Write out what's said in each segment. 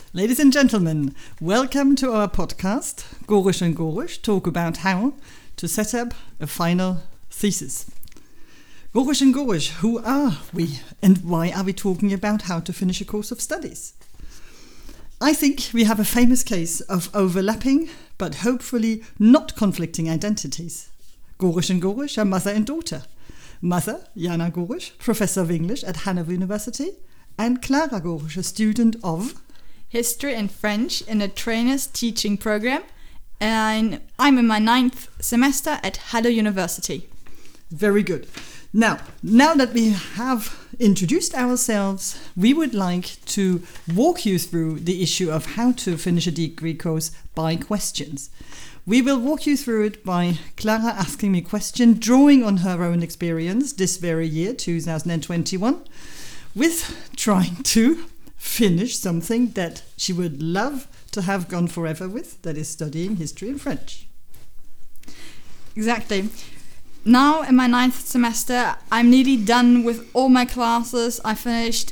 Ladies and gentlemen, welcome to our podcast, Gorish and Gorish talk about how to set up a final thesis. Gorish and Gorish, who are we and why are we talking about how to finish a course of studies? I think we have a famous case of overlapping but hopefully not conflicting identities. Gorish and Gorish are mother and daughter. Mother, Jana Gorish, Professor of English at Hanover University, and Clara Gorish, a student of History and French in a trainer's teaching program, and I'm in my 9th semester at Halle University. Very good. Now that we have introduced ourselves, we would like to walk you through the issue of how to finish a degree course by questions. We will walk you through it by Clara asking me a question, drawing on her own experience this very year, 2021, with trying to finish something that she would love to have gone forever with, that is studying history and French. Exactly. Now in my 9th semester, I'm nearly done with all my classes. I finished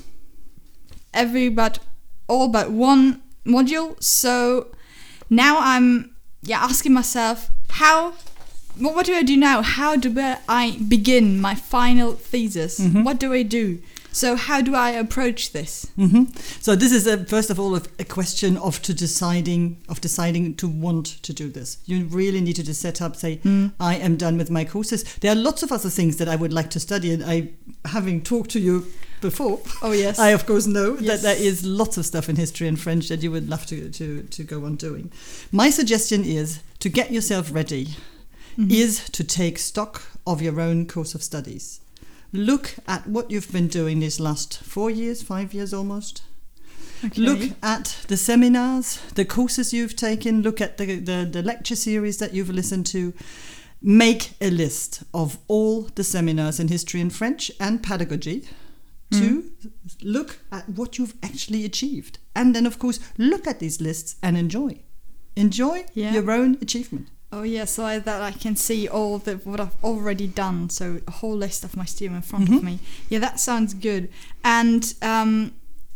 all but one module. So now I'm asking myself, what do I do now? How do I begin my final thesis? Mm-hmm. What do I do? So how do I approach this? Mm-hmm. So this is first of all a question of deciding to want to do this. You really need to just set up, say, I am done with my courses. There are lots of other things that I would like to study, and having talked to you before, oh yes, I of course know that there is lots of stuff in history and French that you would love to go on doing. My suggestion is to get yourself ready, is to take stock of your own course of studies. Look at what you've been doing these last 4 years, 5 years almost. Okay. Look at the seminars, the courses you've taken. Look at the lecture series that you've listened to. Make a list of all the seminars in history and French and pedagogy to look at what you've actually achieved. And then, of course, look at these lists and enjoy. Enjoy your own achievement. Oh yeah, so that I can see what I've already done. So a whole list of my students in front of me. Yeah, that sounds good. And And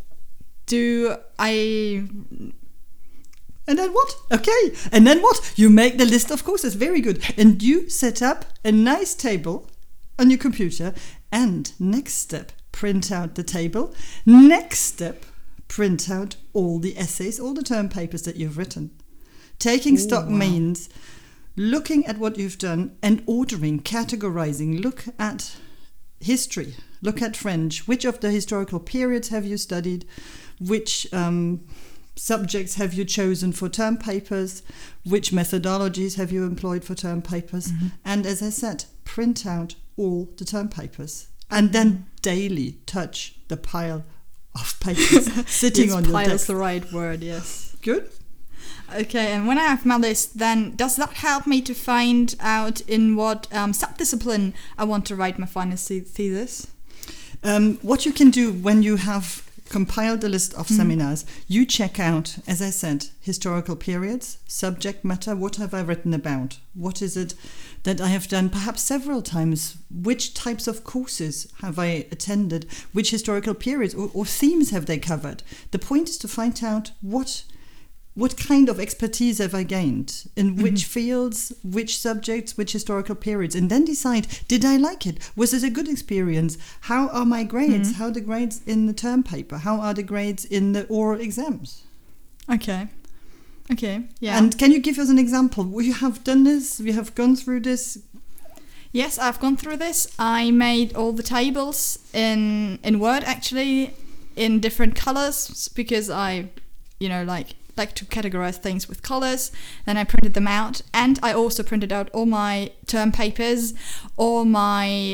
then what? Okay. And then what? You make the list of courses. Very good. And you set up a nice table on your computer. And next step, print out the table. Next step, print out all the essays, all the term papers that you've written. Taking stock means looking at what you've done and ordering, categorizing. Look at history, look at French. Which of the historical periods have you studied? Which subjects have you chosen for term papers? Which methodologies have you employed for term papers? And as I said, print out all the term papers. And then daily touch the pile of papers sitting on your desk. Pile is the right word, yes. Good. Okay, and when I have my list, then does that help me to find out in what subdiscipline I want to write my final thesis? What you can do when you have compiled a list of seminars, you check out, as I said, historical periods, subject matter. What have I written about? What is it that I have done perhaps several times? Which types of courses have I attended? Which historical periods or themes have they covered? The point is to find out what kind of expertise have I gained? In which fields, which subjects, which historical periods? And then decide, did I like it? Was it a good experience? How are my grades? How are the grades in the term paper? How are the grades in the oral exams? Okay, yeah. And can you give us an example? You have done this? We have gone through this? Yes, I've gone through this. I made all the tables in Word, actually, in different colors, because I, like to categorize things with colors. Then I printed them out, and I also printed out all my term papers, all my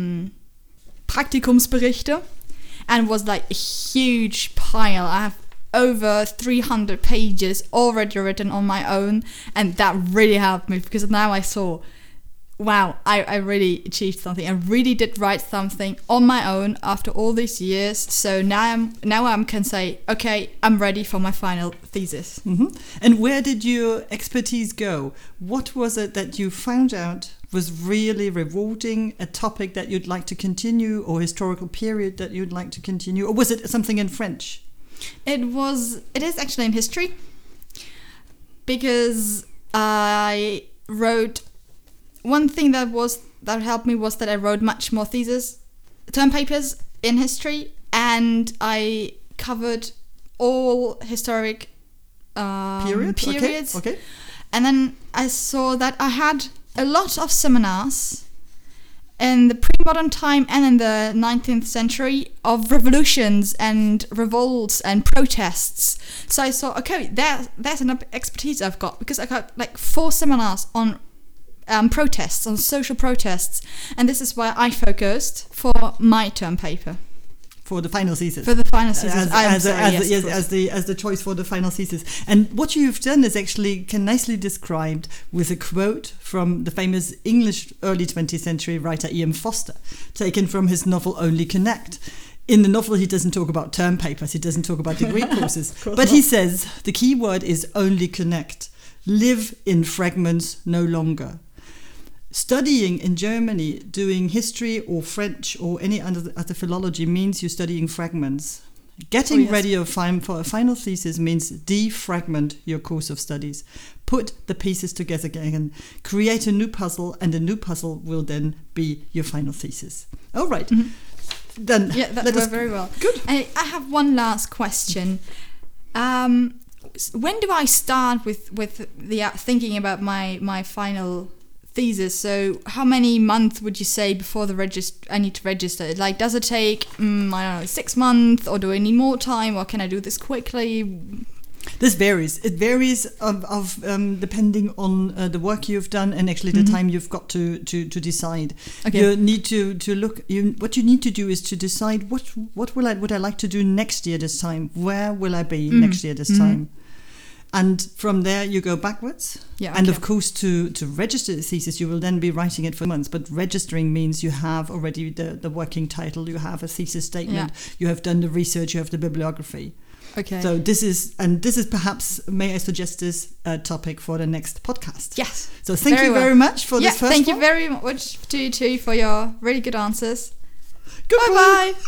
Praktikumsberichte, and it was like a huge pile. I have over 300 pages already written on my own, and that really helped me, because now I saw, wow, I really achieved something. I really did write something on my own after all these years. So now I can say, okay, I'm ready for my final thesis. And where did your expertise go? What was it that you found out was really rewarding? A topic that you'd like to continue, or historical period that you'd like to continue, or was it something in French? It is actually in history, because I wrote one thing that helped me was that I wrote much more term papers in history, and I covered all historic periods. Okay. And then I saw that I had a lot of seminars in the pre-modern time and in the 19th century of revolutions and revolts and protests. So I saw, okay, there's an expertise I've got, because I got like 4 seminars on protests, on social protests, and this is why I focused for my term paper. For the final thesis. For the final thesis. As the choice for the final thesis. And what you've done is actually nicely described with a quote from the famous English early 20th century writer E.M. Foster, taken from his novel Only Connect. In the novel, he doesn't talk about term papers, he doesn't talk about degree courses, but he says the key word is only connect. Live in fragments no longer. Studying in Germany, doing history or French or any other philology means you're studying fragments. Getting ready for a final thesis means defragment your course of studies. Put the pieces together again. Create a new puzzle, and the new puzzle will then be your final thesis. All right. Mm-hmm. Then that went very well. Good. I have one last question. When do I start with the thinking about my final thesis? So how many months would you say before I need to register? Like, does it take I don't know, 6 months, or do I need more time, or can I do this quickly? This varies. It varies of depending on the work you've done and actually the time you've got to decide. Okay. You need to look. What you need to do is to decide what would I like to do next year this time. Where will I be next year this time? And from there you go backwards. Yeah. And of course, to register the thesis, you will then be writing it for months. But registering means you have already the working title, you have a thesis statement, you have done the research, you have the bibliography. Okay. So this is perhaps, may I suggest this topic for the next podcast? Yes. So thank you very much for this first thank one. you very much to you too for your really good answers. Goodbye. Bye-bye.